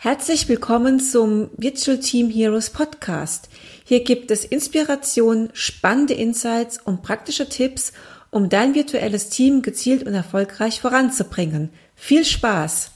Herzlich willkommen zum Virtual Team Heroes Podcast. Hier gibt es Inspiration, spannende Insights und praktische Tipps, um dein virtuelles Team gezielt und erfolgreich voranzubringen. Viel Spaß!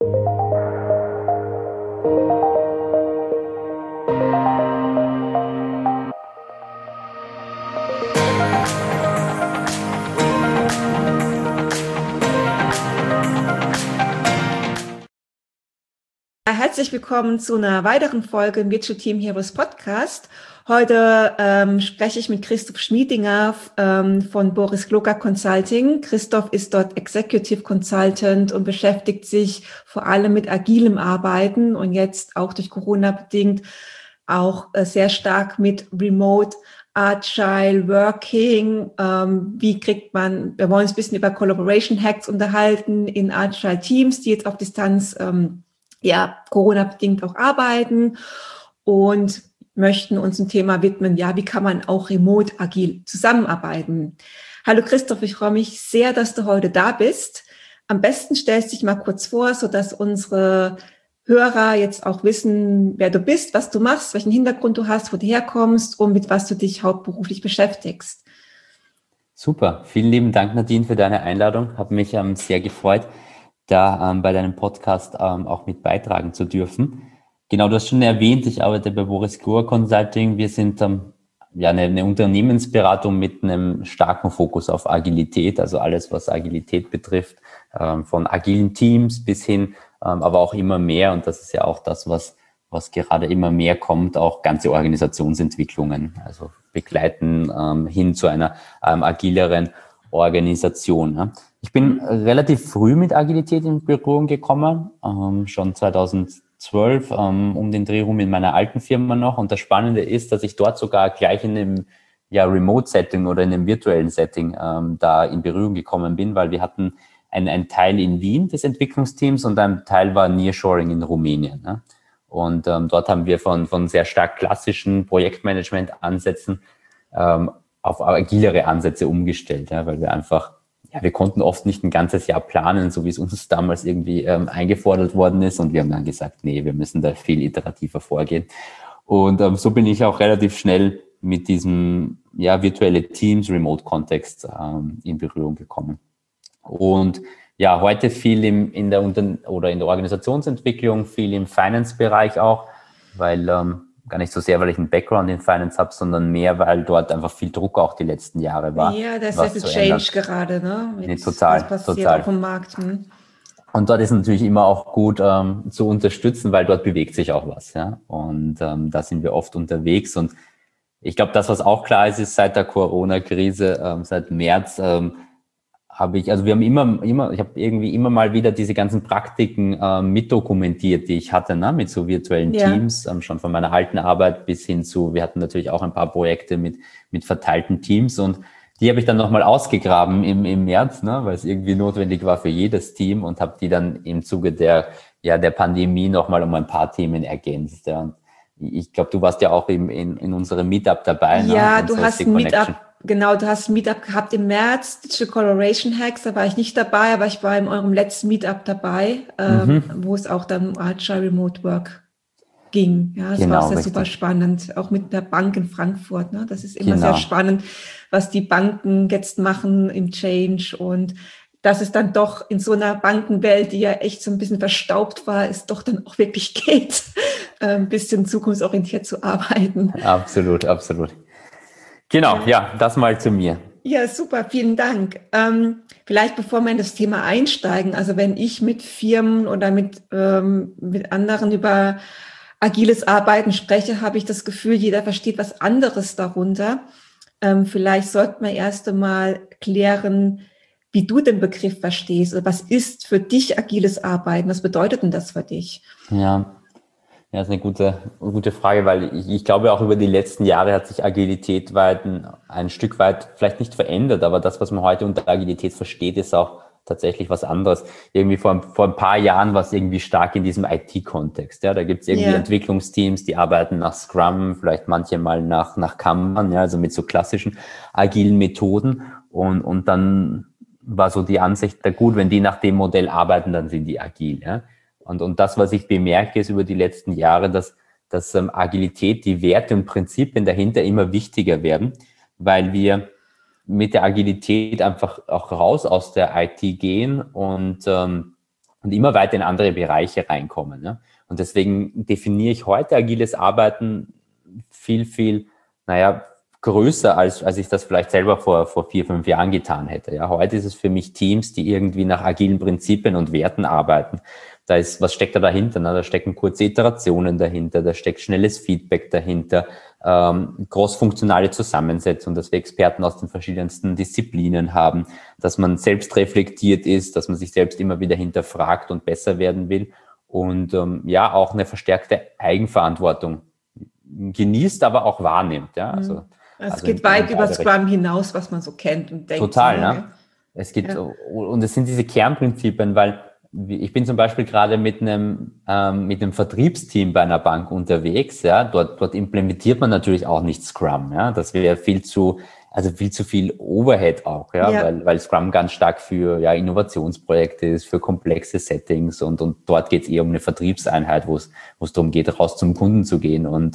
Herzlich willkommen zu einer weiteren Folge im Virtual Team Heroes Podcast. Heute spreche ich mit Christoph Schmiedinger von Boris Gloger Consulting. Christoph ist dort Executive Consultant und beschäftigt sich vor allem mit agilem Arbeiten und jetzt auch durch Corona bedingt auch sehr stark mit Remote Agile Working. Wir wollen uns ein bisschen über Collaboration Hacks unterhalten in Agile Teams, die jetzt auf Distanz Corona-bedingt auch arbeiten und möchten uns ein Thema widmen, wie kann man auch remote agil zusammenarbeiten. Hallo Christoph, ich freue mich sehr, dass du heute da bist. Am besten stellst du dich mal kurz vor, sodass unsere Hörer jetzt auch wissen, wer du bist, was du machst, welchen Hintergrund du hast, wo du herkommst und mit was du dich hauptberuflich beschäftigst. Super, vielen lieben Dank Nadine für deine Einladung. Habe mich sehr gefreut, da bei deinem Podcast auch mit beitragen zu dürfen. Genau, du hast schon erwähnt, ich arbeite bei Boris Gloger Consulting. Wir sind eine Unternehmensberatung mit einem starken Fokus auf Agilität, also alles, was Agilität betrifft, von agilen Teams bis hin, aber auch immer mehr, und das ist ja auch das, was gerade immer mehr kommt, auch ganze Organisationsentwicklungen, also begleiten hin zu einer agileren Organisation. Ja. Ich bin relativ früh mit Agilität in Berührung gekommen, schon 2012 um den Dreh rum in meiner alten Firma noch. Und das Spannende ist, dass ich dort sogar gleich in einem Remote-Setting oder in einem virtuellen Setting da in Berührung gekommen bin, weil wir hatten einen Teil in Wien des Entwicklungsteams und ein Teil war Nearshoring in Rumänien. Ne? Und dort haben wir von sehr stark klassischen Projektmanagement-Ansätzen auf agilere Ansätze umgestellt, weil wir einfach, wir konnten oft nicht ein ganzes Jahr planen, so wie es uns damals irgendwie eingefordert worden ist. Und wir haben dann gesagt, nee, wir müssen da viel iterativer vorgehen. Und so bin ich auch relativ schnell mit diesem virtuelle Teams, Remote-Kontext in Berührung gekommen. Und heute viel in der Organisationsentwicklung, viel im Finance-Bereich auch, weil gar nicht so sehr, weil ich einen Background in Finance habe, sondern mehr, weil dort einfach viel Druck auch die letzten Jahre war. Ja, da ist sehr viel Change gerade, ne? Total. Auf dem Markt. Und dort ist natürlich immer auch gut zu unterstützen, weil dort bewegt sich auch was. Ja? Und da sind wir oft unterwegs. Und ich glaube, das, was auch klar ist seit der Corona-Krise, seit März, ich habe irgendwie immer mal wieder diese ganzen Praktiken mitdokumentiert, die ich hatte, mit so virtuellen Teams, schon von meiner alten Arbeit bis hin zu, wir hatten natürlich auch ein paar Projekte mit verteilten Teams, und die habe ich dann nochmal ausgegraben im März, weil es irgendwie notwendig war für jedes Team, und habe die dann im Zuge der Pandemie nochmal um ein paar Themen ergänzt. Ja. Und ich glaube, du warst ja auch in unserem Meetup dabei. Ja, du hast ein Meetup. Genau, du hast ein Meetup gehabt im März, Digital Collaboration Hacks, da war ich nicht dabei, aber ich war in eurem letzten Meetup dabei, wo es auch dann um Agile Remote Work ging. Ja, das war sehr super spannend, auch mit der Bank in Frankfurt. Ne? Das ist immer sehr spannend, was die Banken jetzt machen im Change, und dass es dann doch in so einer Bankenwelt, die ja echt so ein bisschen verstaubt war, es doch dann auch wirklich geht, ein bisschen zukunftsorientiert zu arbeiten. Absolut, absolut. Genau, das mal zu mir. Ja, super, vielen Dank. Vielleicht bevor wir in das Thema einsteigen, also wenn ich mit Firmen oder mit anderen über agiles Arbeiten spreche, habe ich das Gefühl, jeder versteht was anderes darunter. Vielleicht sollten wir erst einmal klären, wie du den Begriff verstehst. Oder was ist für dich agiles Arbeiten? Was bedeutet denn das für dich? Ja, das ist eine gute Frage, weil ich glaube, auch über die letzten Jahre hat sich Agilität ein Stück weit vielleicht nicht verändert, aber das, was man heute unter Agilität versteht, ist auch tatsächlich was anderes. Irgendwie vor ein paar Jahren war es irgendwie stark in diesem IT-Kontext. Ja, da gibt es irgendwie Entwicklungsteams, die arbeiten nach Scrum, vielleicht manche mal nach Kanban, also mit so klassischen agilen Methoden, und dann war so die Ansicht, gut, wenn die nach dem Modell arbeiten, dann sind die agil. Ja. Und das, was ich bemerke, ist über die letzten Jahre, dass Agilität, die Werte und Prinzipien dahinter immer wichtiger werden, weil wir mit der Agilität einfach auch raus aus der IT gehen und immer weiter in andere Bereiche reinkommen. Ne? Und deswegen definiere ich heute agiles Arbeiten viel, größer, als ich das vielleicht selber vor 4, 5 Jahren getan hätte. Ja, heute ist es für mich Teams, die irgendwie nach agilen Prinzipien und Werten arbeiten. Was steckt da dahinter? Na, da stecken kurze Iterationen dahinter, da steckt schnelles Feedback dahinter, großfunktionale Zusammensetzung, dass wir Experten aus den verschiedensten Disziplinen haben, dass man selbst reflektiert ist, dass man sich selbst immer wieder hinterfragt und besser werden will und auch eine verstärkte Eigenverantwortung genießt, aber auch wahrnimmt. Ja? Also es geht weit über Scrum hinaus, was man so kennt und denkt. Total, ne? Es gibt, und es sind diese Kernprinzipien, weil ich bin zum Beispiel gerade mit einem Vertriebsteam bei einer Bank unterwegs. Ja, dort implementiert man natürlich auch nicht Scrum. Ja, das wäre viel zu viel Overhead auch. Ja, weil Scrum ganz stark für Innovationsprojekte ist, für komplexe Settings und dort geht es eher um eine Vertriebseinheit, wo es darum geht, raus zum Kunden zu gehen und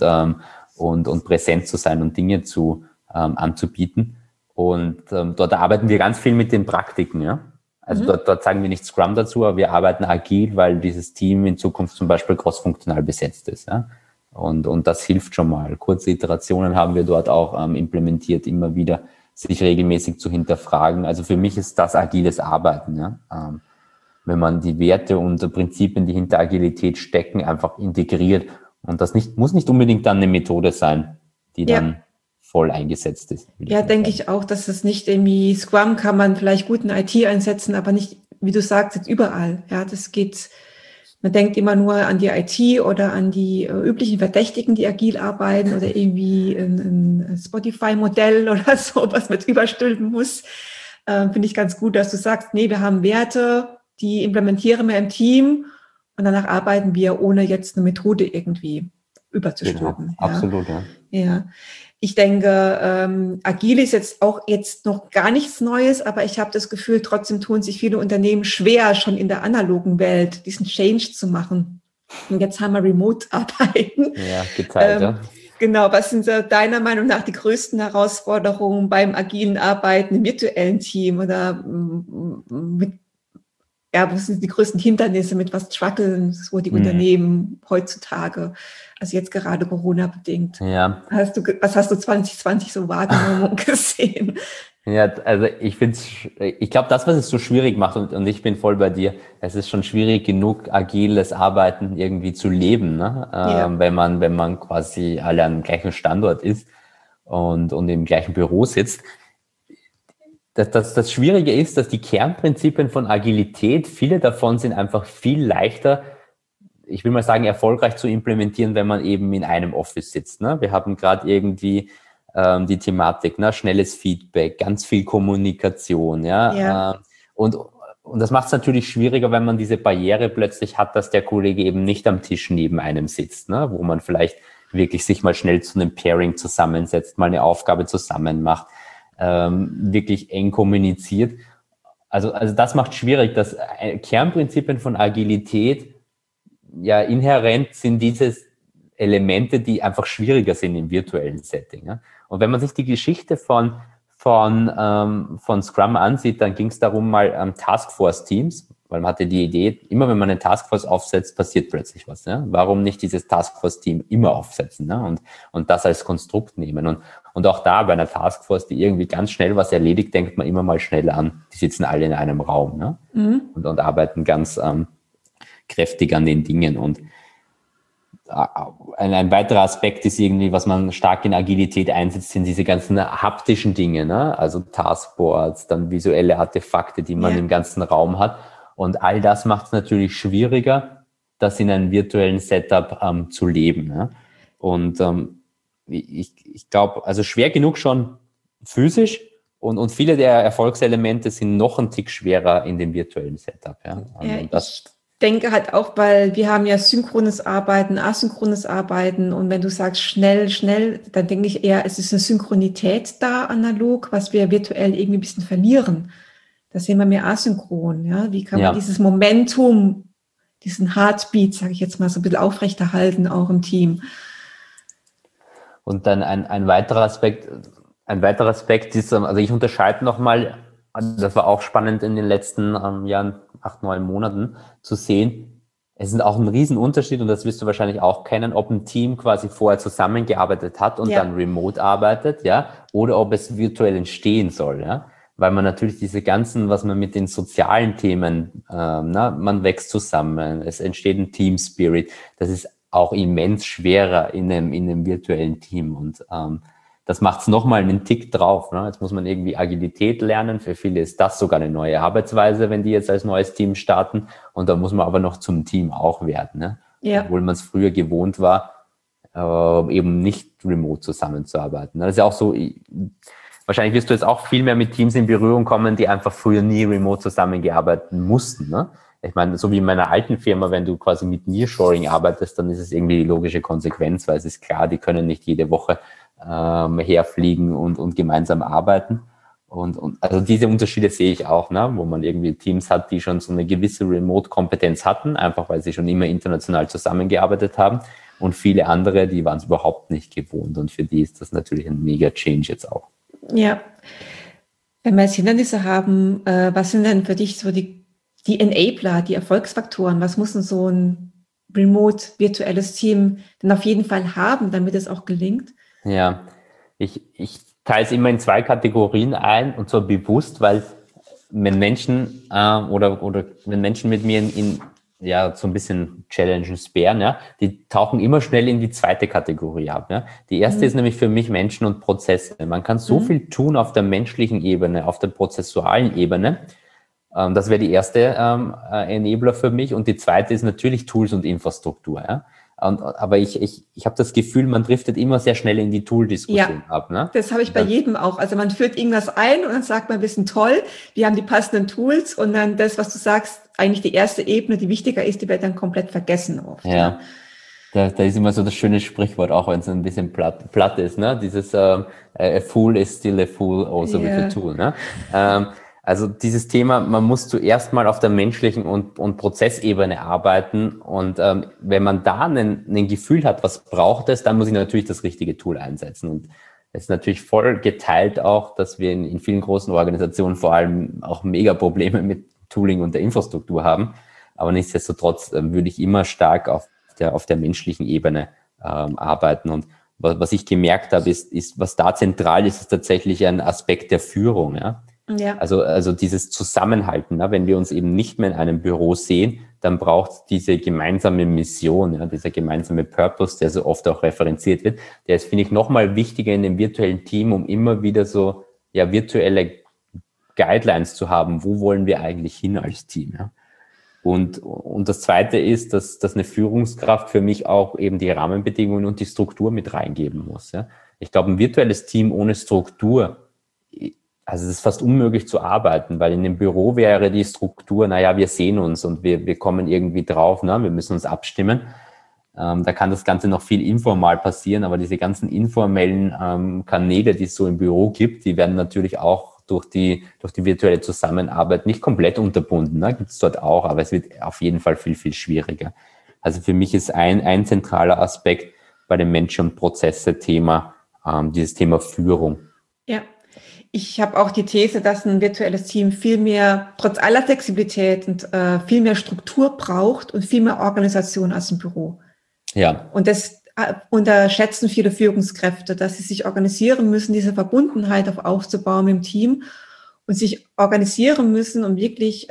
präsent zu sein und Dinge anzubieten. Und dort arbeiten wir ganz viel mit den Praktiken. Ja. Also dort sagen wir nicht Scrum dazu, aber wir arbeiten agil, weil dieses Team in Zukunft zum Beispiel crossfunktional besetzt ist. Ja? Und das hilft schon mal. Kurze Iterationen haben wir dort auch implementiert, immer wieder sich regelmäßig zu hinterfragen. Also für mich ist das agiles Arbeiten. Ja? Wenn man die Werte und Prinzipien, die hinter Agilität stecken, einfach integriert. Und das muss nicht unbedingt dann eine Methode sein, die dann voll eingesetzt ist. Ja, denke ich auch, dass es nicht irgendwie, Scrum kann man vielleicht gut in IT einsetzen, aber nicht, wie du sagst, jetzt überall. Ja, das geht, man denkt immer nur an die IT oder an die üblichen Verdächtigen, die agil arbeiten oder irgendwie ein Spotify-Modell oder so, was man drüber stülpen muss. Finde ich ganz gut, dass du sagst, nee, wir haben Werte, die implementieren wir im Team und danach arbeiten wir, ohne jetzt eine Methode irgendwie überzustülpen. Ja, absolut, ja. Ja. Ich denke, agil ist jetzt noch gar nichts Neues, aber ich habe das Gefühl, trotzdem tun sich viele Unternehmen schwer, schon in der analogen Welt diesen Change zu machen. Und jetzt haben wir Remote-Arbeiten. Ja, geteilt, ja. Genau, was sind so deiner Meinung nach die größten Herausforderungen beim agilen Arbeiten im virtuellen Team oder was sind die größten Hindernisse, mit was strugglen so die Unternehmen heutzutage? Also jetzt gerade Corona-bedingt. Ja. Was hast du 2020 so wahrgenommen und gesehen? Ja, also ich glaube, das, was es so schwierig macht, und ich bin voll bei dir, es ist schon schwierig genug, agiles Arbeiten irgendwie zu leben, ne? Wenn man quasi alle am gleichen Standort ist und im gleichen Büro sitzt. Das Schwierige ist, dass die Kernprinzipien von Agilität, viele davon sind einfach viel leichter, ich will mal sagen, erfolgreich zu implementieren, wenn man eben in einem Office sitzt. Ne? Wir haben gerade irgendwie die Thematik, ne? Schnelles Feedback, ganz viel Kommunikation. Ja? Und das macht es natürlich schwieriger, wenn man diese Barriere plötzlich hat, dass der Kollege eben nicht am Tisch neben einem sitzt, ne? Wo man vielleicht wirklich sich mal schnell zu einem Pairing zusammensetzt, mal eine Aufgabe zusammen macht. Wirklich eng kommuniziert. Also das macht schwierig, dass Kernprinzipien von Agilität ja inhärent sind diese Elemente, die einfach schwieriger sind im virtuellen Setting. Ja? Und wenn man sich die Geschichte von Scrum ansieht, dann ging es darum, mal Taskforce-Teams, weil man hatte die Idee, immer wenn man eine Taskforce aufsetzt, passiert plötzlich was. Ja? Warum nicht dieses Taskforce-Team immer aufsetzen, ne? und das als Konstrukt nehmen? Und auch da bei einer Taskforce, die irgendwie ganz schnell was erledigt, denkt man immer mal schnell an. Die sitzen alle in einem Raum, ne? Und arbeiten ganz kräftig an den Dingen. Und ein weiterer Aspekt ist irgendwie, was man stark in Agilität einsetzt, sind diese ganzen haptischen Dinge, ne? Also Taskboards, dann visuelle Artefakte, die man im ganzen Raum hat. Und all das macht es natürlich schwieriger, das in einem virtuellen Setup zu leben. Ne? Und ich glaube, also schwer genug schon physisch und viele der Erfolgselemente sind noch ein Tick schwerer in dem virtuellen Setup. Ja? Ich denke halt auch, weil wir haben ja synchrones Arbeiten, asynchrones Arbeiten und wenn du sagst schnell, dann denke ich eher, es ist eine Synchronität da analog, was wir virtuell irgendwie ein bisschen verlieren. Da sehen wir mehr asynchron. Ja? Wie kann man dieses Momentum diesen Heartbeat, sage ich jetzt mal, so ein bisschen aufrechterhalten, auch im Team. Und dann ein weiterer Aspekt ist, also ich unterscheide nochmal, das war auch spannend in den letzten Jahren, 8, 9 Monaten zu sehen. Es ist auch ein Riesenunterschied, und das wirst du wahrscheinlich auch kennen, ob ein Team quasi vorher zusammengearbeitet hat und dann remote arbeitet, ja, oder ob es virtuell entstehen soll, ja. Weil man natürlich diese ganzen, was man mit den sozialen Themen, man wächst zusammen, es entsteht ein Team Spirit, das ist auch immens schwerer in einem virtuellen Team, und das macht es nochmal einen Tick drauf. Ne? Jetzt muss man irgendwie Agilität lernen. Für viele ist das sogar eine neue Arbeitsweise, wenn die jetzt als neues Team starten. Und da muss man aber noch zum Team auch werden. Ne? Ja. Obwohl man es früher gewohnt war, eben nicht remote zusammenzuarbeiten. Das ist ja auch so, wahrscheinlich wirst du jetzt auch viel mehr mit Teams in Berührung kommen, die einfach früher nie remote zusammengearbeitet mussten. Ne? Ich meine, so wie in meiner alten Firma, wenn du quasi mit Nearshoring arbeitest, dann ist es irgendwie die logische Konsequenz, weil es ist klar, die können nicht jede Woche herfliegen und gemeinsam arbeiten. Und also diese Unterschiede sehe ich auch, ne? Wo man irgendwie Teams hat, die schon so eine gewisse Remote-Kompetenz hatten, einfach weil sie schon immer international zusammengearbeitet haben. Und viele andere, die waren es überhaupt nicht gewohnt. Und für die ist das natürlich ein mega Change jetzt auch. Ja. Wenn wir jetzt Hindernisse haben, was sind denn für dich so die Enabler, die Erfolgsfaktoren? Was muss denn so ein remote-virtuelles Team denn auf jeden Fall haben, damit es auch gelingt? Ja, ich teile es immer in 2 Kategorien ein, und zwar bewusst, weil wenn Menschen oder wenn Menschen mit mir in so ein bisschen Challenges sperren, ja, die tauchen immer schnell in die 2. Kategorie ab. Ja. Die erste ist nämlich für mich Menschen und Prozesse. Man kann so viel tun auf der menschlichen Ebene, auf der prozessualen Ebene. Das wäre die erste Enabler für mich. Und die zweite ist natürlich Tools und Infrastruktur. Ja. Aber ich habe das Gefühl, man driftet immer sehr schnell in die Tool-Diskussion ab. Ne? Das habe ich bei jedem auch. Also man führt irgendwas ein und dann sagt man, wir sind toll, wir haben die passenden Tools, und dann das, was du sagst, eigentlich die erste Ebene, die wichtiger ist, die wird dann komplett vergessen oft. Ja. Da ist immer so das schöne Sprichwort, auch wenn es ein bisschen platt ist, ne? Dieses a fool is still a fool also with a tool. Ne? Also dieses Thema, man muss zuerst mal auf der menschlichen und Prozessebene arbeiten, und wenn man da ein Gefühl hat, was braucht es, dann muss ich natürlich das richtige Tool einsetzen. Und es ist natürlich voll geteilt auch, dass wir in vielen großen Organisationen vor allem auch mega Probleme mit Tooling und der Infrastruktur haben. Aber nichtsdestotrotz würde ich immer stark auf der menschlichen Ebene arbeiten. Und was ich gemerkt habe, ist, was da zentral ist, ist tatsächlich ein Aspekt der Führung. Ja? Ja. Also dieses Zusammenhalten. Ne? Wenn wir uns eben nicht mehr in einem Büro sehen, dann braucht es diese gemeinsame Mission, ja? Dieser gemeinsame Purpose, der so oft auch referenziert wird. Der ist, finde ich, nochmal wichtiger in dem virtuellen Team, um immer wieder so virtuelle Guidelines zu haben. Wo wollen wir eigentlich hin als Team? Ja? Und das Zweite ist, dass eine Führungskraft für mich auch eben die Rahmenbedingungen und die Struktur mit reingeben muss. Ja? Ich glaube, ein virtuelles Team ohne Struktur, also es ist fast unmöglich zu arbeiten, weil in dem Büro wäre die Struktur, wir sehen uns und wir kommen irgendwie drauf, ne? Wir müssen uns abstimmen. Da kann das Ganze noch viel informal passieren, aber diese ganzen informellen Kanäle, die es so im Büro gibt, die werden natürlich auch durch die virtuelle Zusammenarbeit nicht komplett unterbunden. Ne? Gibt es dort auch, aber es wird auf jeden Fall viel, viel schwieriger. Also für mich ist ein zentraler Aspekt bei dem Menschen- und Prozesse-Thema dieses Thema Führung. Ja, ich habe auch die These, dass ein virtuelles Team viel mehr, trotz aller Flexibilität, und viel mehr Struktur braucht und viel mehr Organisation als ein Büro. Ja. Und das unterschätzen viele Führungskräfte, dass sie sich organisieren müssen, diese Verbundenheit aufzubauen im Team und sich organisieren müssen, um wirklich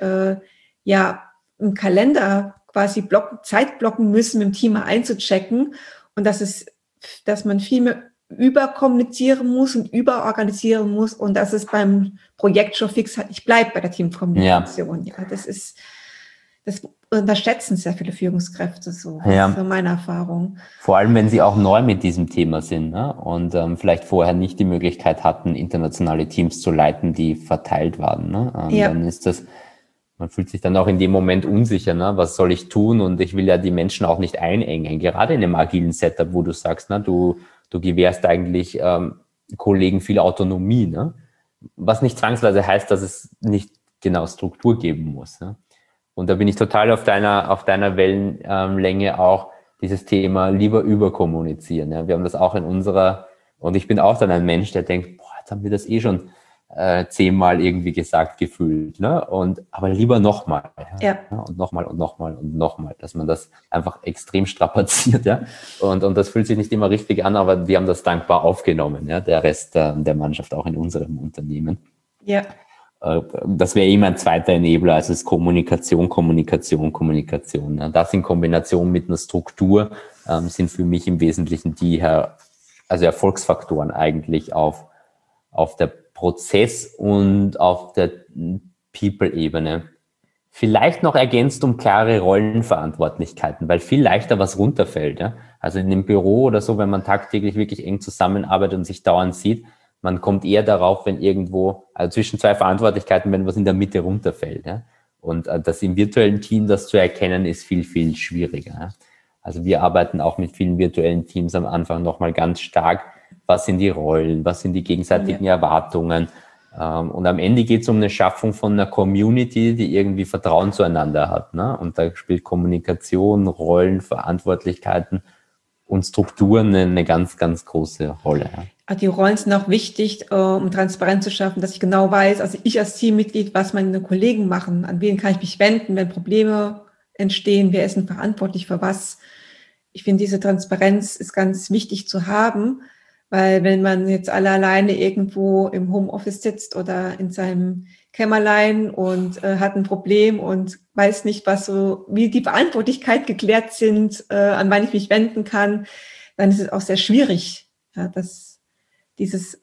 im Kalender quasi Zeit blocken müssen, im Team mal einzuchecken, und dass man viel mehr überkommunizieren muss und überorganisieren muss, und dass es beim Projekt schon fix halt nicht bleibt bei der Teamkommunikation. Ja, das unterschätzen sehr viele Führungskräfte so. Das ist so meine Erfahrung. Vor allem, wenn sie auch neu mit diesem Thema sind, ne? Und vielleicht vorher nicht die Möglichkeit hatten, internationale Teams zu leiten, die verteilt waren. Ne? Dann ist man fühlt sich dann auch in dem Moment unsicher, ne? Was soll ich tun? Und ich will ja die Menschen auch nicht einengen. Gerade in einem agilen Setup, wo du sagst, ne, du gewährst eigentlich Kollegen viel Autonomie, ne? Was nicht zwangsweise heißt, dass es nicht genau Struktur geben muss. Ne? Und da bin ich total auf deiner Wellenlänge auch, dieses Thema lieber überkommunizieren. Ja. Wir haben das auch und ich bin auch dann ein Mensch, der denkt, boah, jetzt haben wir das schon 10-mal irgendwie gesagt, gefühlt, ne? Aber lieber nochmal, Ja. Und nochmal und nochmal und nochmal, dass man das einfach extrem strapaziert, ja. Und das fühlt sich nicht immer richtig an, aber wir haben das dankbar aufgenommen, ja, der Rest der Mannschaft auch in unserem Unternehmen. Ja. Das wäre immer ein zweiter Enabler, also es ist Kommunikation. Ja. Das in Kombination mit einer Struktur sind für mich im Wesentlichen also Erfolgsfaktoren eigentlich auf der Prozess- und auf der People-Ebene. Vielleicht noch ergänzt um klare Rollenverantwortlichkeiten, weil viel leichter was runterfällt. Ja? Also in dem Büro oder so, wenn man tagtäglich wirklich eng zusammenarbeitet und sich dauernd sieht, man kommt eher darauf, wenn irgendwo, also zwischen zwei Verantwortlichkeiten, wenn was in der Mitte runterfällt. Ja? Und das im virtuellen Team, das zu erkennen, ist viel, viel schwieriger. Ja? Also wir arbeiten auch mit vielen virtuellen Teams am Anfang nochmal ganz stark. Was sind die Rollen? Was sind die gegenseitigen Erwartungen? Und am Ende geht es um eine Schaffung von einer Community, die irgendwie Vertrauen zueinander hat. Ne? Und da spielt Kommunikation, Rollen, Verantwortlichkeiten und Strukturen eine ganz, ganz große Rolle. Ja. Die Rollen sind auch wichtig, um Transparenz zu schaffen, dass ich genau weiß, also ich als Teammitglied, was meine Kollegen machen, an wen kann ich mich wenden, wenn Probleme entstehen, wer ist denn verantwortlich für was. Ich finde, diese Transparenz ist ganz wichtig zu haben, weil wenn man jetzt alle alleine irgendwo im Homeoffice sitzt oder in seinem Kämmerlein und hat ein Problem und weiß nicht, wie die Verantwortlichkeit geklärt sind, an wen ich mich wenden kann, dann ist es auch sehr schwierig, ja, diese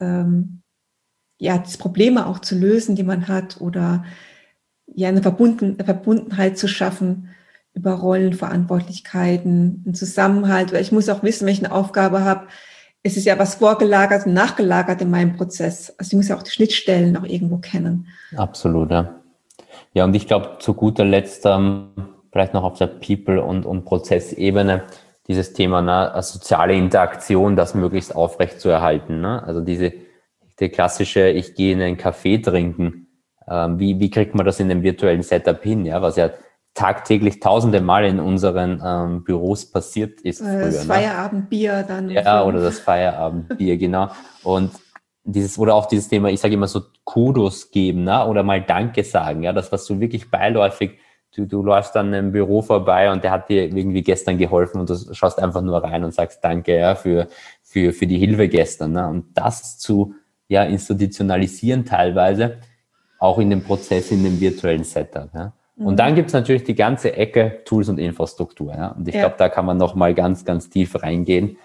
Probleme auch zu lösen, die man hat, oder ja eine Verbundenheit zu schaffen über Rollenverantwortlichkeiten, einen Zusammenhalt. Weil ich muss auch wissen, welche Aufgabe habe. Es ist ja was vorgelagert und nachgelagert in meinem Prozess. Also ich muss ja auch die Schnittstellen auch irgendwo kennen. Absolut, ja. Ja, und ich glaube, zu guter Letzt vielleicht noch auf der People- und Prozessebene dieses Thema, ne, soziale Interaktion, das möglichst aufrecht zu erhalten. Ne? Also die klassische, ich gehe in einen Kaffee trinken, wie kriegt man das in einem virtuellen Setup hin, ja, was ja tagtäglich tausende Mal in unseren Büros passiert ist früher. Das Feierabendbier dann. Ja, so. Oder das Feierabendbier, genau. Und oder auch dieses Thema, ich sage immer so Kudos geben, ne? Oder mal Danke sagen, ja, das, was so wirklich beiläufig, du läufst dann im Büro vorbei und der hat dir irgendwie gestern geholfen und du schaust einfach nur rein und sagst Danke, ja, für die Hilfe gestern, ne? Und das zu institutionalisieren teilweise, auch in dem Prozess, in dem virtuellen Setup, ja. Und dann gibt's natürlich die ganze Ecke Tools und Infrastruktur. Ja? Und ich glaube, da kann man noch mal ganz, ganz tief reingehen.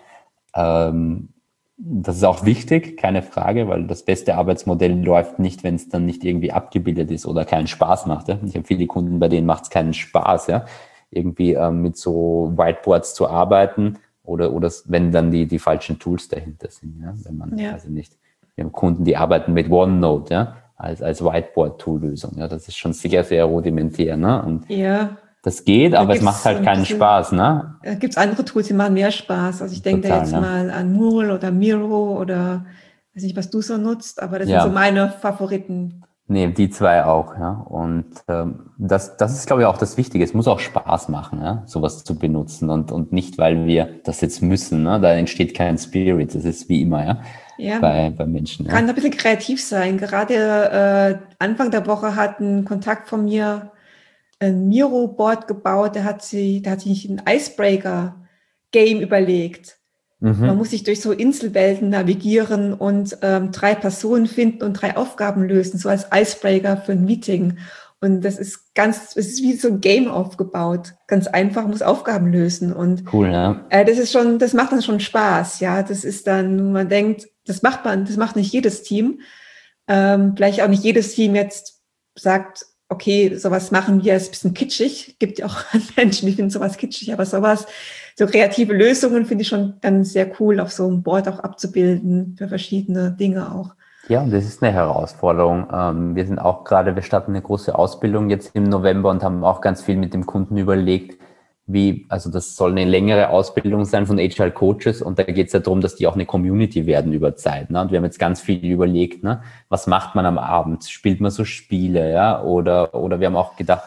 Das ist auch wichtig, keine Frage, weil das beste Arbeitsmodell läuft nicht, wenn es dann nicht irgendwie abgebildet ist oder keinen Spaß macht. Ja? Ich habe viele Kunden, bei denen macht es keinen Spaß, ja? Irgendwie mit so Whiteboards zu arbeiten oder wenn dann die falschen Tools dahinter sind. Ja? Wenn man, also nicht, wir haben Kunden, die arbeiten mit OneNote, ja, als Whiteboard-Tool-Lösung. Ja, das ist schon sehr, sehr rudimentär, ne? Und das geht, aber es macht halt keinen Spaß, ne? Gibt es andere Tools, die machen mehr Spaß. Also ich denke da jetzt mal an Mural oder Miro oder weiß nicht, was du so nutzt, aber das sind so meine Favoriten. Nee, die zwei auch, ja. Und das ist, glaube ich, auch das Wichtige. Es muss auch Spaß machen, ja, sowas zu benutzen und nicht, weil wir das jetzt müssen, ne? Da entsteht kein Spirit. Das ist wie immer, bei Menschen. Ja. Kann ein bisschen kreativ sein. Gerade Anfang der Woche hat ein Kontakt von mir ein Miro-Board gebaut. Der hat sich ein Icebreaker-Game überlegt. Man muss sich durch so Inselwelten navigieren und 3 Personen finden und 3 Aufgaben lösen, so als Icebreaker für ein Meeting. Und es ist wie so ein Game aufgebaut. Ganz einfach, muss Aufgaben lösen. Und cool, ja. Das macht dann schon Spaß, ja. Das ist dann, man denkt, das macht nicht jedes Team. Vielleicht auch nicht jedes Team jetzt sagt, okay, sowas machen wir, ist ein bisschen kitschig. Gibt ja auch Menschen, die finden sowas kitschig, aber so kreative Lösungen finde ich schon dann sehr cool, auf so einem Board auch abzubilden, für verschiedene Dinge auch. Ja, und das ist eine Herausforderung. Wir starten eine große Ausbildung jetzt im November und haben auch ganz viel mit dem Kunden überlegt, also das soll eine längere Ausbildung sein von HR Coaches und da geht es ja darum, dass die auch eine Community werden über Zeit. Ne? Und wir haben jetzt ganz viel überlegt, ne? Was macht man am Abend? Spielt man so Spiele, ja? Oder wir haben auch gedacht,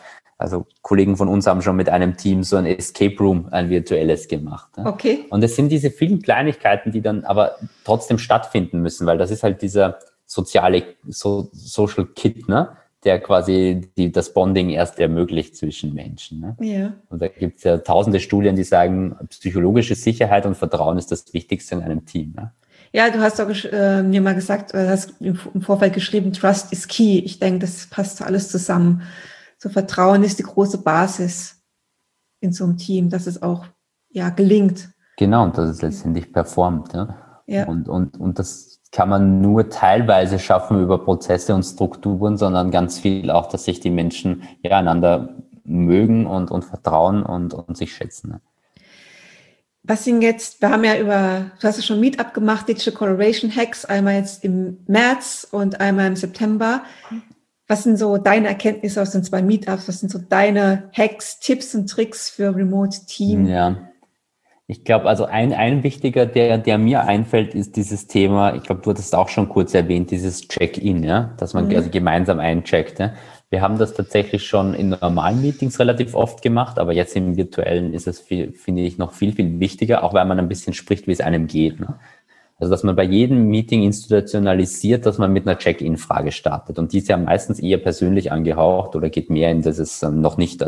Also Kollegen von uns haben schon mit einem Team so ein Escape Room, ein virtuelles gemacht. Ja. Okay. Und es sind diese vielen Kleinigkeiten, die dann aber trotzdem stattfinden müssen, weil das ist halt dieser soziale Social Kit, ne? Der quasi das Bonding erst ermöglicht zwischen Menschen. Ne? Ja. Und da gibt es ja tausende Studien, die sagen, psychologische Sicherheit und Vertrauen ist das Wichtigste in einem Team. Ne? Ja, du hast doch mir mal gesagt, hast im Vorfeld geschrieben, Trust is key. Ich denke, das passt alles zusammen. So Vertrauen ist die große Basis in so einem Team, dass es auch gelingt. Genau, und dass es letztendlich performt. Ja. Und das kann man nur teilweise schaffen über Prozesse und Strukturen, sondern ganz viel auch, dass sich die Menschen einander mögen und vertrauen und sich schätzen. Ne? Was sind jetzt, du hast ja schon Meetup gemacht, Digital Collaboration Hacks, einmal jetzt im März und einmal im September. Was sind so deine Erkenntnisse aus den 2 Meetups? Was sind so deine Hacks, Tipps und Tricks für Remote Team? Ja, ich glaube, also ein wichtiger, der mir einfällt, ist dieses Thema, ich glaube, du hattest auch schon kurz erwähnt, dieses Check-in, ja, dass man also gemeinsam eincheckt. Ja. Wir haben das tatsächlich schon in normalen Meetings relativ oft gemacht, aber jetzt im virtuellen ist es, finde ich, noch viel, viel wichtiger, auch weil man ein bisschen spricht, wie es einem geht. Ne? Also, dass man bei jedem Meeting institutionalisiert, dass man mit einer Check-in-Frage startet. Und die ist ja meistens eher persönlich angehaucht oder geht mehr in dieses noch nicht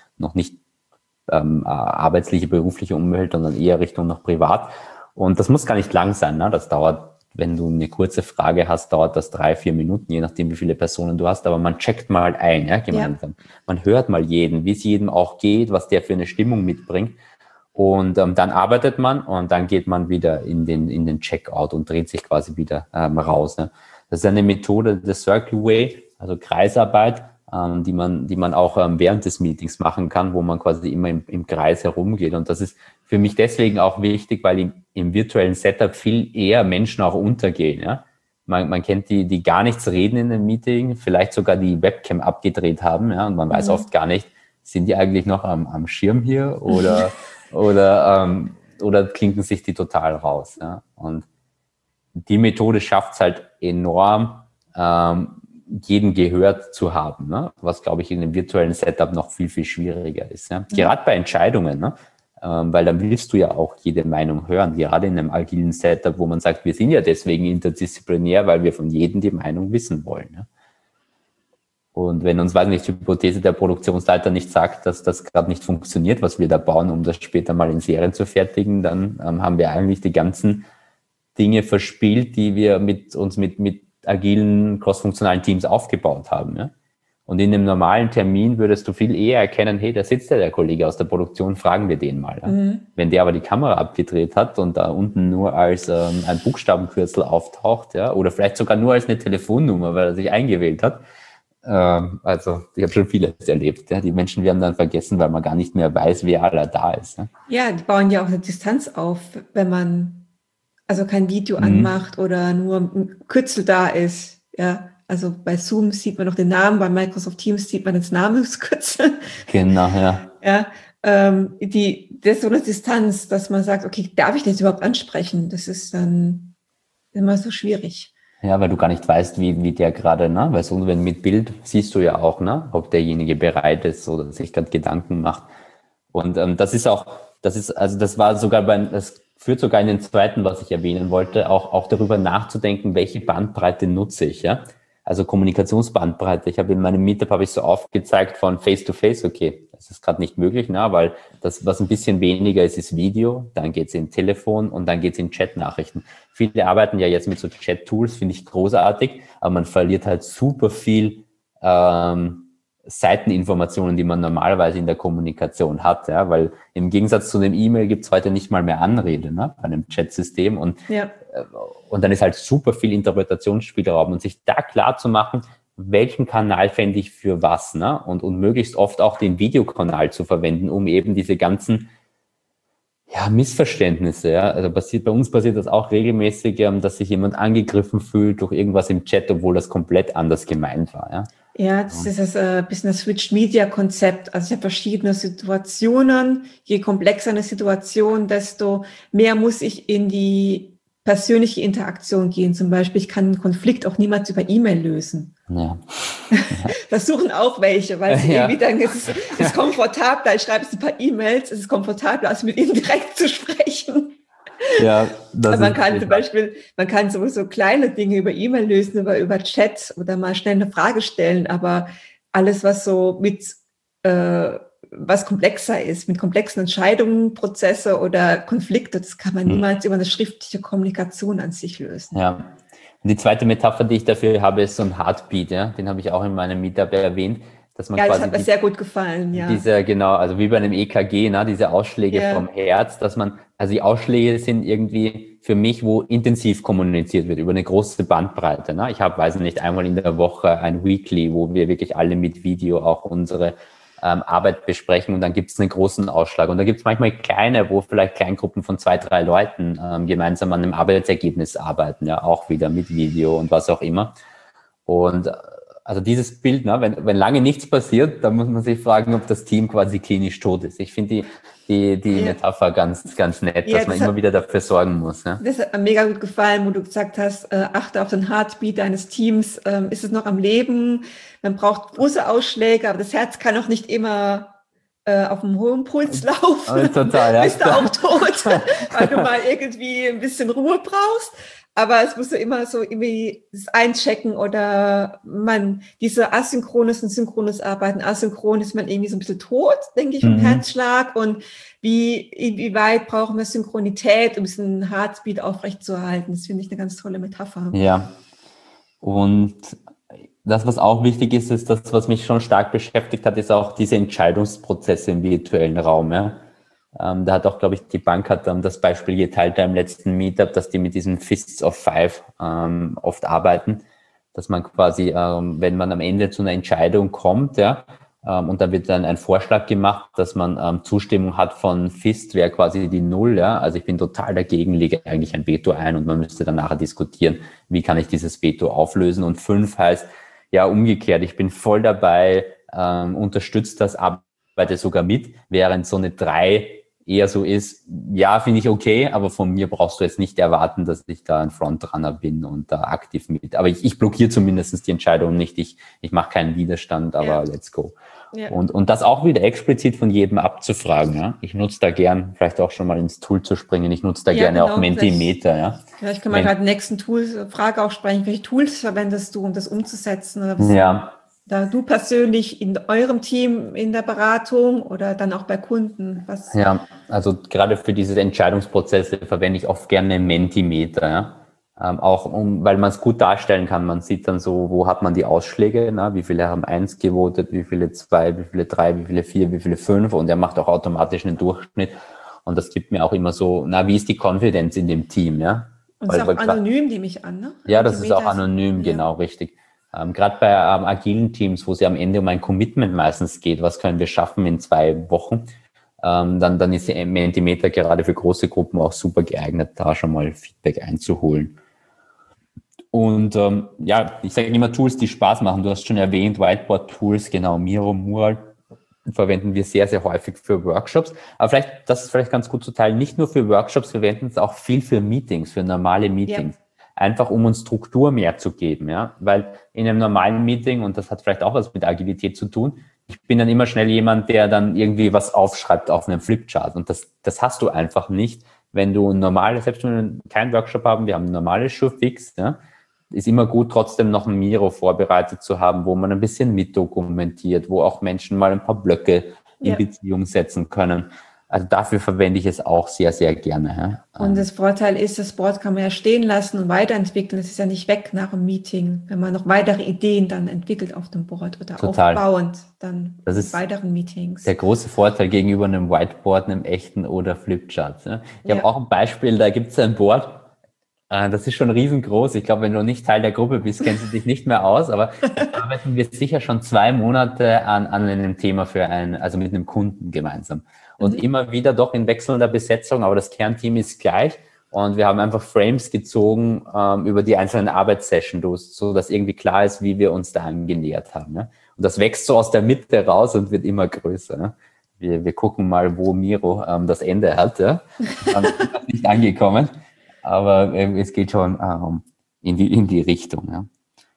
arbeitsliche, berufliche Umwelt, sondern eher Richtung noch privat. Und das muss gar nicht lang sein. Ne? Das dauert, wenn du eine kurze Frage hast, dauert das 3-4 Minuten, je nachdem, wie viele Personen du hast. Aber man checkt mal ein, gemeinsam. Ja. Man hört mal jeden, wie es jedem auch geht, was der für eine Stimmung mitbringt. Und dann arbeitet man und dann geht man wieder in den Checkout und dreht sich quasi wieder raus. Ne? Das ist eine Methode des Circle Way, also Kreisarbeit, die man auch während des Meetings machen kann, wo man quasi immer im Kreis herumgeht. Und das ist für mich deswegen auch wichtig, weil im virtuellen Setup viel eher Menschen auch untergehen. Ja? Man kennt die gar nichts reden in einem Meeting, vielleicht sogar die Webcam abgedreht haben, ja? Und man weiß oft gar nicht, sind die eigentlich noch am Schirm hier oder klinken sich die total raus. Ja? Und die Methode schafft es halt enorm, jeden gehört zu haben, ne? Was, glaube ich, in einem virtuellen Setup noch viel, viel schwieriger ist. Ja? Gerade bei Entscheidungen, ne? Weil dann willst du ja auch jede Meinung hören, gerade in einem agilen Setup, wo man sagt, wir sind ja deswegen interdisziplinär, weil wir von jedem die Meinung wissen wollen. Ja? Und wenn uns, weiß nicht, die Hypothese der Produktionsleiter nicht sagt, dass das gerade nicht funktioniert, was wir da bauen, um das später mal in Serien zu fertigen, dann haben wir eigentlich die ganzen Dinge verspielt, die wir mit agilen, crossfunktionalen Teams aufgebaut haben. Ja? Und in einem normalen Termin würdest du viel eher erkennen, hey, da sitzt ja der Kollege aus der Produktion, fragen wir den mal. Ja? Wenn der aber die Kamera abgedreht hat und da unten nur als ein Buchstabenkürzel auftaucht, ja, oder vielleicht sogar nur als eine Telefonnummer, weil er sich eingewählt hat. Also ich habe schon vieles erlebt. Ja? Die Menschen werden dann vergessen, weil man gar nicht mehr weiß, wer aller da ist. Ja, die bauen ja auch eine Distanz auf, wenn man also kein Video anmacht oder nur ein Kürzel da ist. Ja, also bei Zoom sieht man noch den Namen, bei Microsoft Teams sieht man das Namenskürzel. Genau, ja. Ja, das ist so eine Distanz, dass man sagt, okay, darf ich das überhaupt ansprechen? Das ist dann immer so schwierig. Ja, weil du gar nicht weißt, wie der gerade, ne? Weil so, wenn mit Bild siehst du ja auch, ne? Ob derjenige bereit ist oder sich gerade Gedanken macht. Und das führt sogar in den zweiten, was ich erwähnen wollte, auch darüber nachzudenken, welche Bandbreite nutze ich, ja? Also Kommunikationsbandbreite. Ich habe in meinem Meetup so aufgezeigt von Face-to-Face, okay, das ist gerade nicht möglich, ne? Weil das, was ein bisschen weniger ist Video, dann geht's in Telefon und dann geht's in Chat-Nachrichten. Viele arbeiten ja jetzt mit so Chat-Tools, finde ich großartig, aber man verliert halt super viel Seiteninformationen, die man normalerweise in der Kommunikation hat, ja, weil im Gegensatz zu einem E-Mail gibt's heute nicht mal mehr Anrede, ne, bei einem Chat-System und dann ist halt super viel Interpretationsspielraum und sich da klar zu machen, welchen Kanal fände ich für was, ne, und möglichst oft auch den Videokanal zu verwenden, um eben diese ganzen Missverständnisse, ja, also bei uns passiert das auch regelmäßig, dass sich jemand angegriffen fühlt durch irgendwas im Chat, obwohl das komplett anders gemeint war, ja. Ja, das ist ein bisschen das Switch-Media-Konzept. Also ich habe verschiedene Situationen. Je komplexer eine Situation, desto mehr muss ich in die persönliche Interaktion gehen. Zum Beispiel, ich kann einen Konflikt auch niemals über E-Mail lösen. Ja. Das suchen auch welche, weil sie irgendwie dann, es ist komfortabler, ich schreibe jetzt ein paar E-Mails, es ist komfortabler, als mit ihnen direkt zu sprechen. Ja, das man kann zum Beispiel, man kann sowieso kleine Dinge über E-Mail lösen, über Chat oder mal schnell eine Frage stellen, aber alles, was so mit, was komplexer ist, mit komplexen Entscheidungen, Prozesse oder Konflikte, das kann man niemals über eine schriftliche Kommunikation an sich lösen. Ja. Und die zweite Metapher, die ich dafür habe, ist so ein Heartbeat, ja. Den habe ich auch in meinem Meetup erwähnt, dass man ja, quasi das hat mir sehr gut gefallen, ja. Genau, also wie bei einem EKG, ne, diese Ausschläge vom Herz, dass man, also die Ausschläge sind irgendwie für mich, wo intensiv kommuniziert wird, über eine große Bandbreite, ne. Ich habe, weiß nicht, einmal in der Woche ein Weekly, wo wir wirklich alle mit Video auch unsere Arbeit besprechen und dann gibt es einen großen Ausschlag. Und da gibt es manchmal kleine, wo vielleicht Kleingruppen von 2, 3 Leuten gemeinsam an einem Arbeitsergebnis arbeiten, ja, auch wieder mit Video und was auch immer. Und also dieses Bild, ne, wenn lange nichts passiert, dann muss man sich fragen, ob das Team quasi klinisch tot ist. Ich finde die Metapher ganz, ganz nett, dass man immer wieder dafür sorgen muss. Ja. Das hat mir mega gut gefallen, wo du gesagt hast, achte auf den Heartbeat deines Teams. Ist es noch am Leben? Man braucht große Ausschläge, aber das Herz kann auch nicht immer auf einem hohen Puls laufen. Total, ja. Bist du auch tot, weil du mal irgendwie ein bisschen Ruhe brauchst. Aber es muss ja immer so irgendwie das Einchecken oder diese asynchrones und synchrones Arbeiten. Asynchron ist man irgendwie so ein bisschen tot, denke ich, vom Herzschlag. Und inwieweit brauchen wir Synchronität, um diesen Heartbeat aufrechtzuerhalten? Das finde ich eine ganz tolle Metapher. Ja. Und das, was auch wichtig ist, ist das, was mich schon stark beschäftigt hat, ist auch diese Entscheidungsprozesse im virtuellen Raum, ja. Da hat auch, glaube ich, die Bank hat das Beispiel geteilt im letzten Meetup, dass die mit diesen Fists of Five oft arbeiten, dass man quasi, wenn man am Ende zu einer Entscheidung kommt, ja, und da wird dann ein Vorschlag gemacht, dass man Zustimmung hat von Fist, wäre quasi die Null, ja, also ich bin total dagegen, lege eigentlich ein Veto ein und man müsste dann nachher diskutieren, wie kann ich dieses Veto auflösen, und 5 heißt, ja, umgekehrt, ich bin voll dabei, unterstützt das, arbeite sogar mit, während so eine 3 eher so ist, ja, finde ich okay, aber von mir brauchst du jetzt nicht erwarten, dass ich da ein Frontrunner bin und da aktiv mit. Aber ich blockiere zumindest die Entscheidung nicht, ich mache keinen Widerstand, aber let's go. Ja. Und das auch wieder explizit von jedem abzufragen. Ja? Ich nutze da gern, vielleicht auch schon mal ins Tool zu springen, ich nutze da gerne auch Mentimeter. Ja? Vielleicht können wir gerade den nächsten Frage auch sprechen, welche Tools verwendest du, um das umzusetzen? Oder was da du persönlich in eurem Team in der Beratung oder dann auch bei Kunden? Ja, also gerade für diese Entscheidungsprozesse verwende ich oft gerne Mentimeter, ja. Auch weil man es gut darstellen kann. Man sieht dann so, wo hat man die Ausschläge, wie viele haben 1 gewotet, wie viele 2, wie viele 3, wie viele 4, wie viele 5, und er macht auch automatisch einen Durchschnitt. Und das gibt mir auch immer so, wie ist die Confidence in dem Team, ja? Und es ist auch anonym, nehme ich an, ne? Ja, das ist auch anonym, genau, richtig. Gerade bei agilen Teams, wo es ja am Ende um ein Commitment meistens geht, was können wir schaffen in 2 Wochen, dann ist die Mentimeter gerade für große Gruppen auch super geeignet, da schon mal Feedback einzuholen. Und ich sage immer Tools, die Spaß machen. Du hast schon erwähnt, Whiteboard-Tools, genau, Miro, Mural verwenden wir sehr, sehr häufig für Workshops. Aber das ist vielleicht ganz gut zu teilen, nicht nur für Workshops, wir verwenden es auch viel für Meetings, für normale Meetings. Ja. Einfach um uns Struktur mehr zu geben, ja, weil in einem normalen Meeting, und das hat vielleicht auch was mit Agilität zu tun, ich bin dann immer schnell jemand, der dann irgendwie was aufschreibt auf einem Flipchart, und das hast du einfach nicht, wenn du selbst wenn wir keinen Workshop haben, wir haben ein normales Showfix, ja, ist immer gut, trotzdem noch ein Miro vorbereitet zu haben, wo man ein bisschen mitdokumentiert, wo auch Menschen mal ein paar Blöcke in Beziehung setzen können. Also dafür verwende ich es auch sehr, sehr gerne. Ja. Und das Vorteil ist, das Board kann man ja stehen lassen und weiterentwickeln. Es ist ja nicht weg nach dem Meeting, wenn man noch weitere Ideen dann entwickelt auf dem Board oder aufbauend dann das ist weiteren Meetings. Der große Vorteil gegenüber einem Whiteboard, einem echten oder Flipchart. Ja. Ich habe auch ein Beispiel, da gibt es ein Board, das ist schon riesengroß. Ich glaube, wenn du nicht Teil der Gruppe bist, kennst du dich nicht mehr aus, aber da arbeiten wir sicher schon 2 Monate an einem Thema also mit einem Kunden gemeinsam. Und immer wieder doch in wechselnder Besetzung, aber das Kernteam ist gleich. Und wir haben einfach Frames gezogen über die einzelnen Arbeitssessions, so dass irgendwie klar ist, wie wir uns da angenähert haben. Ja? Und das wächst so aus der Mitte raus und wird immer größer. Ja? Wir gucken mal, wo Miro das Ende hat. Ja? Ist nicht angekommen. Aber es geht schon in die Richtung. Ja.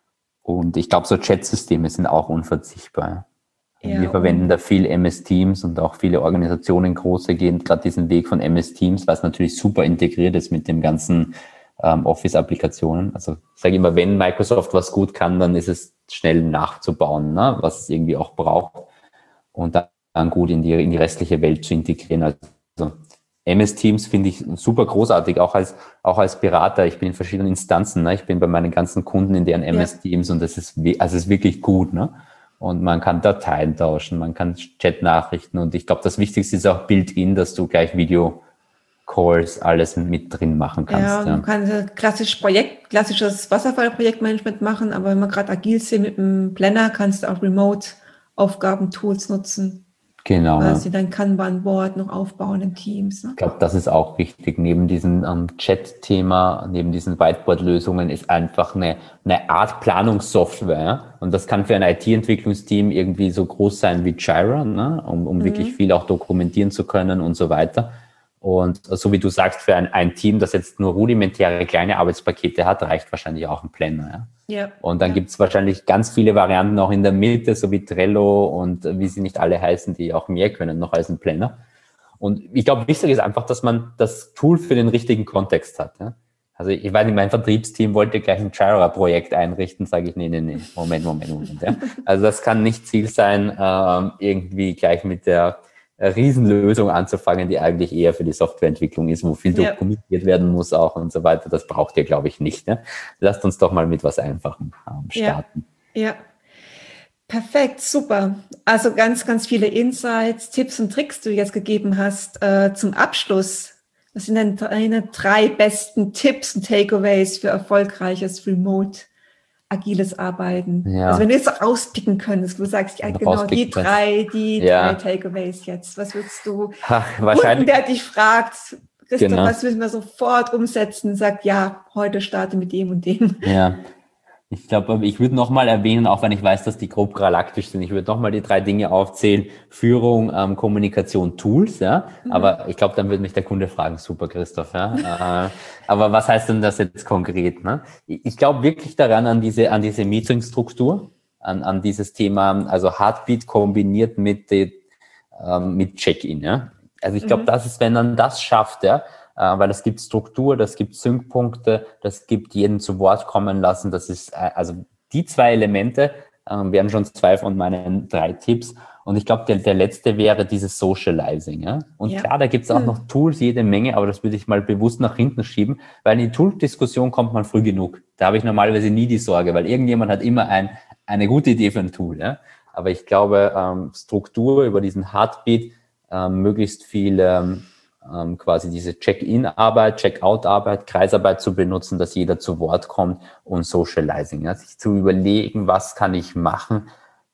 Und ich glaube, so Chat-Systeme sind auch unverzichtbar. Ja. Wir verwenden da viel MS Teams und auch viele Organisationen große gehen gerade diesen Weg von MS Teams, was natürlich super integriert ist mit dem ganzen Office-Applikationen. Also ich sage immer, wenn Microsoft was gut kann, dann ist es schnell nachzubauen, ne, was es irgendwie auch braucht und dann gut in die restliche Welt zu integrieren. Also MS Teams finde ich super großartig, auch als Berater. Ich bin in verschiedenen Instanzen, ne? Ich bin bei meinen ganzen Kunden in deren MS Teams und das ist wirklich gut, ne? Und man kann Dateien tauschen, man kann Chat-Nachrichten und ich glaube, das Wichtigste ist auch Built-in, dass du gleich Video-Calls alles mit drin machen kannst. Ja, man kann klassisches Wasserfall-Projektmanagement machen, aber wenn man gerade agil sind mit einem Planner, kannst du auch Remote-Aufgaben-Tools nutzen. Genau. Quasi dein Kanban-Board noch aufbauen in Teams. Ne? Ich glaube, das ist auch wichtig. Neben diesem Chat-Thema, neben diesen Whiteboard-Lösungen ist einfach eine Art Planungssoftware. Ja? Und das kann für ein IT-Entwicklungsteam irgendwie so groß sein wie Jira, ne? um wirklich viel auch dokumentieren zu können und so weiter. Und so wie du sagst, für ein Team, das jetzt nur rudimentäre kleine Arbeitspakete hat, reicht wahrscheinlich auch ein Planner. Ja? Ja. Und dann gibt's wahrscheinlich ganz viele Varianten auch in der Mitte, so wie Trello und wie sie nicht alle heißen, die auch mehr können noch als ein Planner. Und ich glaube, wichtig ist einfach, dass man das Tool für den richtigen Kontext hat. Ja? Also ich weiß nicht, mein Vertriebsteam wollte gleich ein Jira-Projekt einrichten, sage ich, nee, Moment. Ja? Also das kann nicht Ziel sein, irgendwie gleich mit der Riesenlösung anzufangen, die eigentlich eher für die Softwareentwicklung ist, wo viel dokumentiert werden muss auch und so weiter. Das braucht ihr, glaube ich, nicht. Ne? Lasst uns doch mal mit was Einfachem starten. Ja, perfekt, super. Also ganz, ganz viele Insights, Tipps und Tricks, die du jetzt gegeben hast. Zum Abschluss, was sind denn deine 3 besten Tipps und Takeaways für erfolgreiches Remote agiles Arbeiten. Ja. Also wenn du jetzt so rauspicken könntest, wo du sagst, ja genau, die drei Takeaways jetzt. Was würdest du Kunden, der dich fragt, Christoph, was müssen wir sofort umsetzen, sagt, ja, heute starte mit dem und dem. Ja, ich glaube, ich würde nochmal erwähnen, auch wenn ich weiß, dass die grob galaktisch sind, ich würde nochmal die 3 Dinge aufzählen. Führung, Kommunikation, Tools, ja. Aber ich glaube, dann würde mich der Kunde fragen, super, Christoph, ja. Aber was heißt denn das jetzt konkret, ne? Ich glaube wirklich daran, an diese Meeting-Struktur, an dieses Thema, also Heartbeat kombiniert mit Check-in, ja. Also ich glaube, das ist, wenn man das schafft, ja, weil es gibt Struktur, das gibt Sync-Punkte, das gibt jeden zu Wort kommen lassen. Das ist, also die 2 Elemente wären schon 2 von meinen 3 Tipps. Und ich glaube, der letzte wäre dieses Socializing. Ja? Und klar, da gibt es auch noch Tools, jede Menge, aber das würde ich mal bewusst nach hinten schieben, weil in die Tool-Diskussion kommt man früh genug. Da habe ich normalerweise nie die Sorge, weil irgendjemand hat immer eine gute Idee für ein Tool. Ja? Aber ich glaube, Struktur über diesen Heartbeat, möglichst viel quasi diese Check-in-Arbeit, Check-out-Arbeit, Kreisarbeit zu benutzen, dass jeder zu Wort kommt und Socializing, ja, sich zu überlegen, was kann ich machen,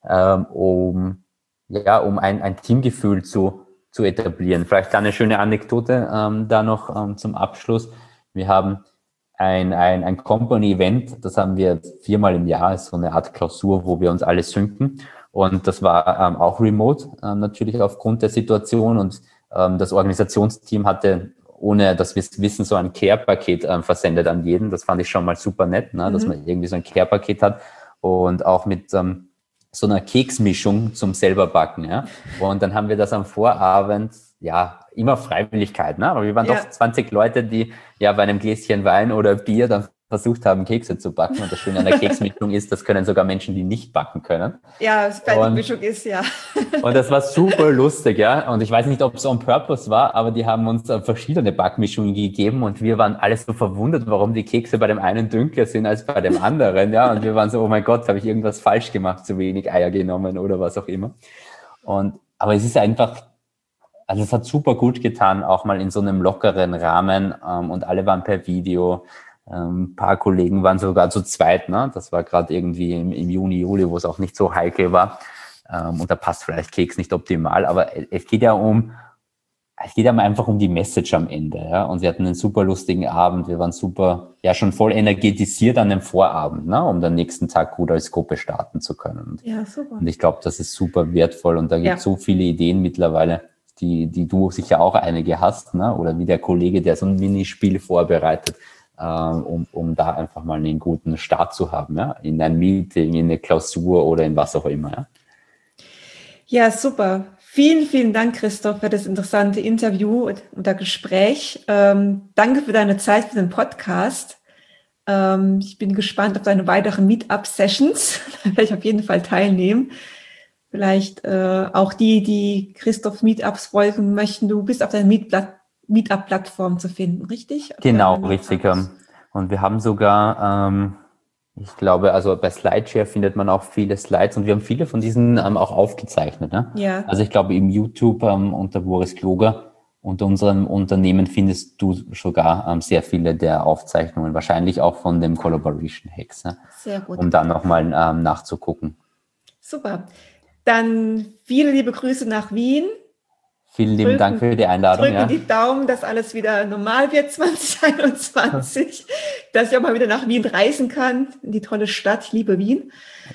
um ein Teamgefühl zu etablieren. Vielleicht eine schöne Anekdote da noch zum Abschluss. Wir haben ein Company-Event, das haben wir 4-mal im Jahr, ist so eine Art Klausur, wo wir uns alle synken. Und das war auch remote, natürlich aufgrund der Situation. Und das Organisationsteam hatte, ohne dass wir es wissen, so ein Care-Paket versendet an jeden. Das fand ich schon mal super nett, ne? Dass man irgendwie so ein Care-Paket hat. Und auch mit so einer Keksmischung zum selber backen. Ja? Und dann haben wir das am Vorabend, ja, immer Freiwilligkeit. Ne? Aber wir waren doch 20 Leute, die ja bei einem Gläschen Wein oder Bier dann versucht haben, Kekse zu backen. Und das Schöne an der Keksmischung ist, das können sogar Menschen, die nicht backen können. Ja, das Fertigmischung ist, ja. Und das war super lustig, ja. Und ich weiß nicht, ob es on purpose war, aber die haben uns verschiedene Backmischungen gegeben und wir waren alles so verwundert, warum die Kekse bei dem einen dunkler sind als bei dem anderen, ja. Und wir waren so, oh mein Gott, habe ich irgendwas falsch gemacht, zu wenig Eier genommen oder was auch immer. Aber es ist einfach, also es hat super gut getan, auch mal in so einem lockeren Rahmen, und alle waren per Video. Ein paar Kollegen waren sogar zu zweit, ne? Das war gerade irgendwie im Juni, Juli, wo es auch nicht so heikel war. Und da passt vielleicht Keks nicht optimal, aber es geht ja einfach um die Message am Ende, ja. Und wir hatten einen super lustigen Abend. Wir waren super, ja, schon voll energetisiert an dem Vorabend, ne? Um den nächsten Tag gut als Gruppe starten zu können. Ja, super. Und ich glaube, das ist super wertvoll und da gibt es so viele Ideen mittlerweile. die du sicher auch einige hast, ne? Oder wie der Kollege, der so ein Minispiel vorbereitet, um da einfach mal einen guten Start zu haben, ja? In ein Meeting, in eine Klausur oder in was auch immer. Ja, Ja, super. Vielen, vielen Dank, Christoph, für das interessante Interview und Gespräch. Danke für deine Zeit für den Podcast. Ich bin gespannt auf deine weiteren Meetup-Sessions. Da werde ich auf jeden Fall teilnehmen. Vielleicht auch die Christoph Meetups folgen möchten. Du bist auf deiner Meetup-Plattform zu finden, richtig? Auf genau, deiner richtig. Meetups. Und wir haben sogar, ich glaube, also bei SlideShare findet man auch viele Slides und wir haben viele von diesen auch aufgezeichnet. Ne? Ja, Also ich glaube, im YouTube unter Boris Kloger, unter unserem Unternehmen findest du sogar sehr viele der Aufzeichnungen, wahrscheinlich auch von dem Collaboration Hacks, ne? sehr gut. Um dann nochmal nachzugucken. Super. Dann viele liebe Grüße nach Wien. Vielen lieben Dank für die Einladung. Drücken Ja. die Daumen, dass alles wieder normal wird 2021, dass ich auch mal wieder nach Wien reisen kann, in die tolle Stadt. Ich liebe Wien.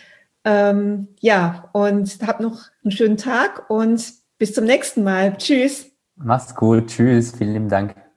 Ja, und habt noch einen schönen Tag und bis zum nächsten Mal. Tschüss. Mach's gut. Tschüss. Vielen lieben Dank.